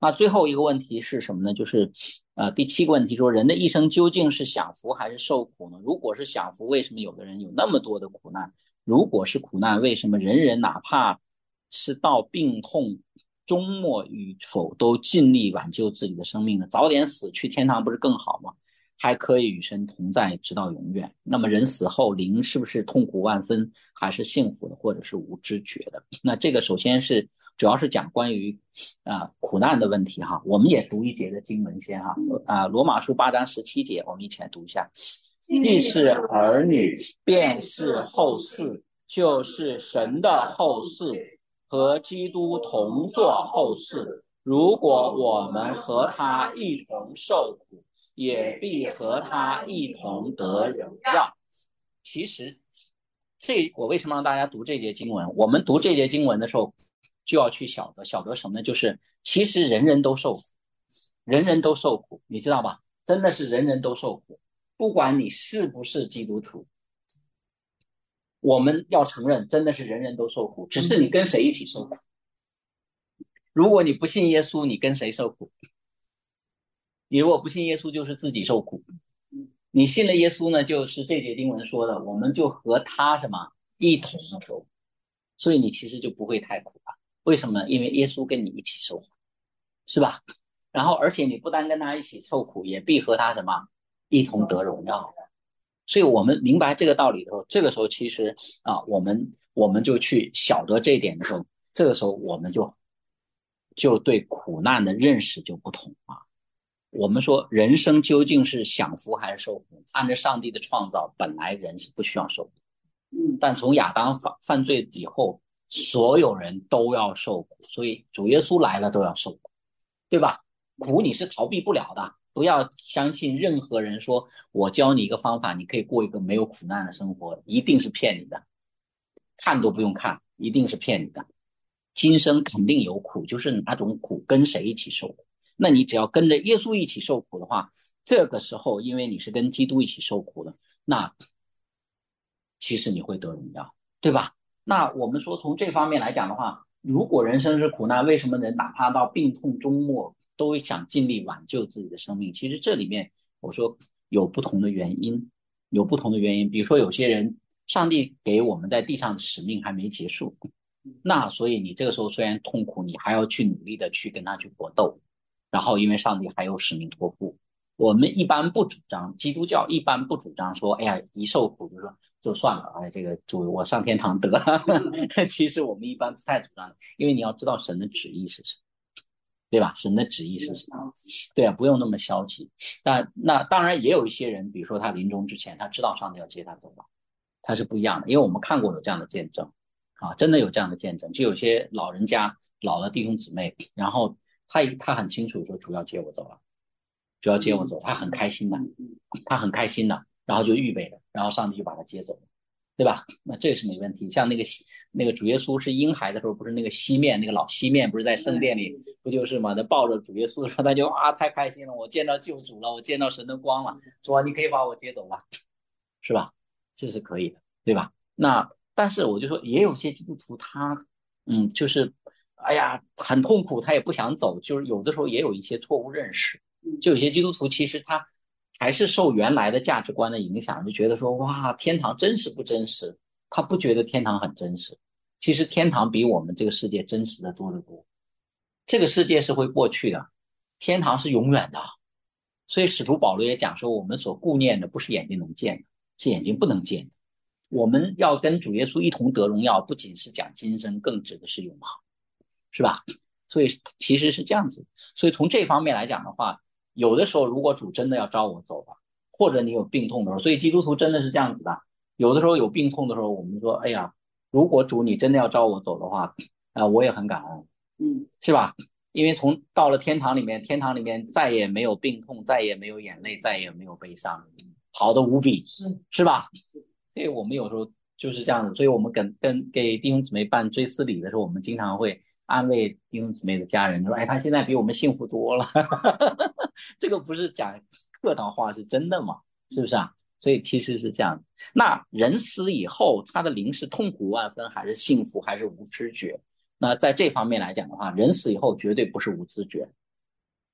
那最后一个问题是什么呢？就是第七个问题说，人的一生究竟是享福还是受苦呢？如果是享福，为什么有的人有那么多的苦难？如果是苦难，为什么人人哪怕是到病痛终末与否，都尽力挽救自己的生命呢？早点死去天堂不是更好吗？还可以与神同在直到永远。那么人死后灵是不是痛苦万分，还是幸福的，或者是无知觉的？那这个首先是主要是讲关于苦难的问题哈。我们也读一节的经文先哈。罗马书8章17节，我们一起来读一下。既是儿女，便是后嗣，就是神的后嗣，和基督同作后嗣。如果我们和他一同受苦，也必和他一同得荣耀。其实我为什么让大家读这节经文？我们读这节经文的时候就要去晓得什么呢？就是其实人人都受苦，人人都受苦，你知道吧？真的是人人都受苦，不管你是不是基督徒，我们要承认真的是人人都受苦，只是你跟谁一起受苦。如果你不信耶稣，你跟谁受苦？你如果不信耶稣，就是自己受苦。你信了耶稣呢，就是这节经文说的，我们就和他什么一同受苦，所以你其实就不会太苦了。为什么？因为耶稣跟你一起受苦，是吧？然后而且你不单跟他一起受苦，也必和他什么一同得荣耀。所以我们明白这个道理的时候，这个时候其实我们就去晓得这一点的时候，这个时候我们就对苦难的认识就不同啊。我们说人生究竟是享福还是受苦？按照上帝的创造，本来人是不需要受苦，但从亚当犯罪以后，所有人都要受苦，所以主耶稣来了都要受苦，对吧？苦你是逃避不了的，不要相信任何人说我教你一个方法，你可以过一个没有苦难的生活，一定是骗你的，看都不用看，一定是骗你的。今生肯定有苦，就是哪种苦跟谁一起受苦。那你只要跟着耶稣一起受苦的话，这个时候因为你是跟基督一起受苦的，那其实你会得荣耀，对吧？那我们说从这方面来讲的话，如果人生是苦难，为什么人哪怕到病痛终末都会想尽力挽救自己的生命？其实这里面我说有不同的原因，有不同的原因。比如说有些人，上帝给我们在地上的使命还没结束，那所以你这个时候虽然痛苦，你还要去努力的去跟他去搏斗，然后因为上帝还有使命托付。我们一般不主张，基督教一般不主张说，哎呀，一受苦就说就算了，哎，这个主我上天堂得了。其实我们一般不太主张，因为你要知道神的旨意是什么，对吧？神的旨意是什么？对啊，不用那么消极。但那当然也有一些人，比如说他临终之前，他知道上帝要接他走了，他是不一样的，因为我们看过有这样的见证真的有这样的见证，就有些老人家、老的弟兄姊妹，然后他很清楚说主要接我走了。主要接我走，他很开心的，他很开心的，然后就预备了，然后上帝就把他接走了，对吧？那这个是没问题。像那个主耶稣是婴孩的时候，不是那个西面那个老西面，不是在圣殿里，不就是嘛？他抱着主耶稣的时候，他就太开心了，我见到救主了，我见到神的光了，主啊，你可以把我接走了，是吧？这是可以的，对吧？那但是我就说，也有些基督徒他就是哎呀很痛苦，他也不想走，就是有的时候也有一些错误认识。就有些基督徒其实他还是受原来的价值观的影响，就觉得说哇，天堂真实不真实？他不觉得天堂很真实。其实天堂比我们这个世界真实的多得多。这个世界是会过去的，天堂是永远的。所以使徒保罗也讲说，我们所顾念的不是眼睛能见的，是眼睛不能见的。我们要跟主耶稣一同得荣耀，不仅是讲今生，更指的是永恒，是吧？所以其实是这样子。所以从这方面来讲的话，有的时候如果主真的要招我走了，或者你有病痛的时候，所以基督徒真的是这样子的。有的时候有病痛的时候，我们说，哎呀，如果主你真的要招我走的话，我也很感恩，是吧？因为到了天堂里面，天堂里面再也没有病痛，再也没有眼泪，再也没有悲伤，好的无比，是吧？所以我们有时候就是这样子。所以我们给弟兄姊妹办追思礼的时候，我们经常会安慰弟兄姊妹的家人说，哎，他现在比我们幸福多了。这个不是讲客套话，是真的嘛？是不是啊？所以其实是这样。那人死以后，他的灵是痛苦万分，还是幸福，还是无知觉？那在这方面来讲的话，人死以后绝对不是无知觉，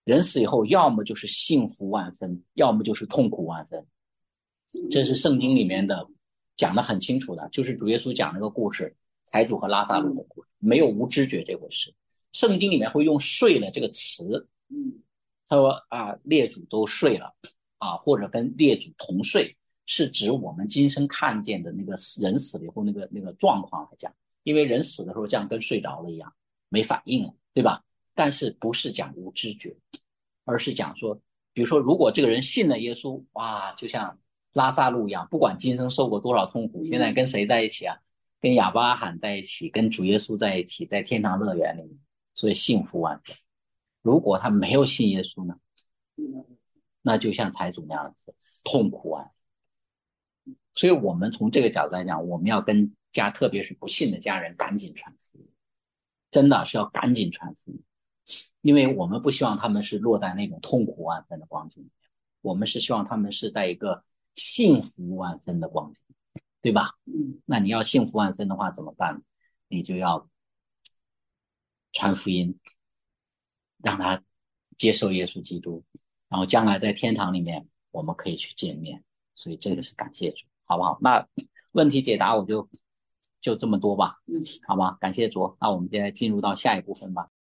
人死以后，要么就是幸福万分，要么就是痛苦万分。这是圣经里面的讲得很清楚的，就是主耶稣讲那个故事，财主和拉撒路的故事，没有无知觉这回事。圣经里面会用睡了这个词，他说啊，列祖都睡了啊，或者跟列祖同睡，是指我们今生看见的那个人死了以后那个状况来讲，因为人死的时候这样跟睡着了一样，没反应了，对吧？但是不是讲无知觉，而是讲说，比如说如果这个人信了耶稣，哇，就像拉撒路一样，不管今生受过多少痛苦，现在跟谁在一起啊？跟亚伯拉罕在一起，跟主耶稣在一起，在天堂乐园里面，所以幸福万分。如果他没有信耶稣呢，那就像财主那样子，痛苦啊。所以我们从这个角度来讲，我们要跟特别是不信的家人赶紧传福音，真的是要赶紧传福音，因为我们不希望他们是落在那种痛苦万分的光景里面，我们是希望他们是在一个幸福万分的光景，对吧？那你要幸福万分的话怎么办？你就要传福音，让他接受耶稣基督，然后将来在天堂里面我们可以去见面。所以这个是感谢主，好不好？那问题解答我就这么多吧，好吧？感谢主。那我们现在进入到下一部分吧。